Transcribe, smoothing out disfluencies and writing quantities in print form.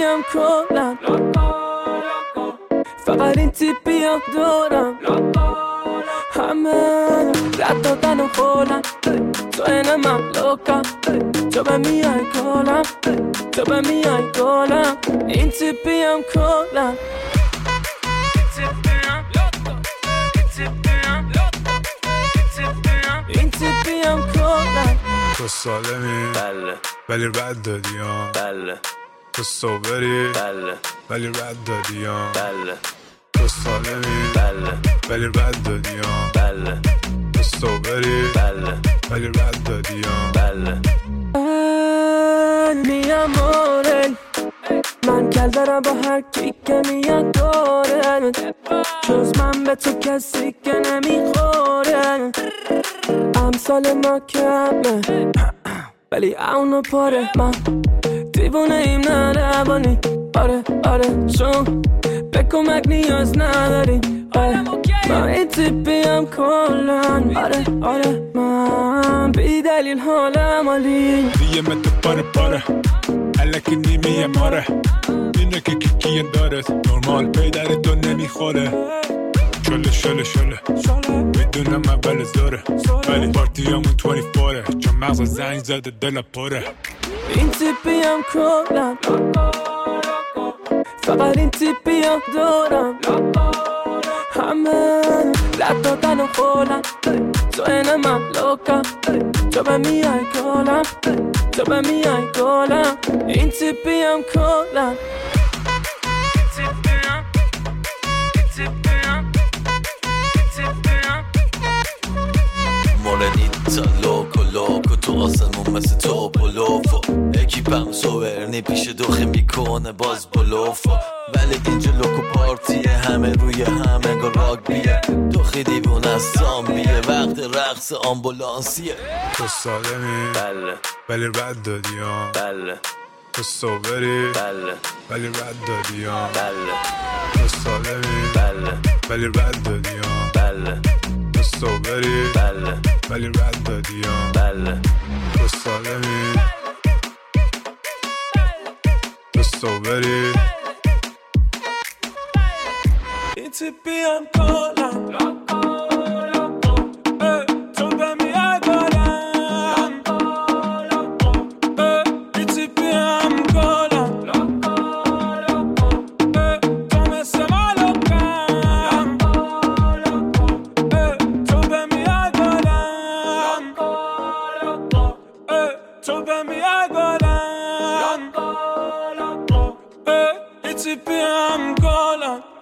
تیپیم کلم فقط این تیپیم دورم همه رد دادن و خولم تو اینه من لوکم تو به میای گلم تو به میای گلم این تیپیم کلم این تیپیم کلم تو سالمی بله ولی رد دادیم بله تو صوبری بله ولی رد دادیم بله تو سالمی بله ولی رد دادیم بله تو صوبری بله ولی رد دادیم بله می امore من کل دارم با هر کی که میاد دوره جز من به تو کسی که نمیخوره امثال ما کمه ولی اونو پاره من دیوونه ایم نه روانی آره آره چون به کمک نیاز نداریم آره من این تیپیم کلن آره آره من بی دلیل حالم عالی دیگه متو پاره پاره الکی نیمه ماره اینه که کیه داره نرمال پیدر تو نمیخوره شله شله شله میدونم اول زاره ولی پارتی همون 24 چون مغز زنگ زده دل پاره این تیپیم کلم فقط این تیپیم دورم همه رد دادن و خولم تو اینه من لوکم تو به میای گلم تو به میای گلم این تیپیم کلم مورنیتا لوکو لوکو تو آسمون مثل تو بلوفو اکیپم سوورنی پیش دوخه میکنه باز بلوفو ولی اینجا لوکو پارتیه همه روی همه گا راگبیه دوخی دیوون از زامبیه وقت رقص آمبولانسیه تو سالمی بله ولی رد دادیم بله تو صوبری بله ولی رد دادیم بله تو سالمی بله ولی رد دادیم بله تو صوبری بله ولی رد دادیم بله تو سالمی تو صوبری این تیپیم کلم تو به میای گلم این تیپیم کلم تو مثل مالکم تو به میای گلم تو به میای گلم این تیپیم کلم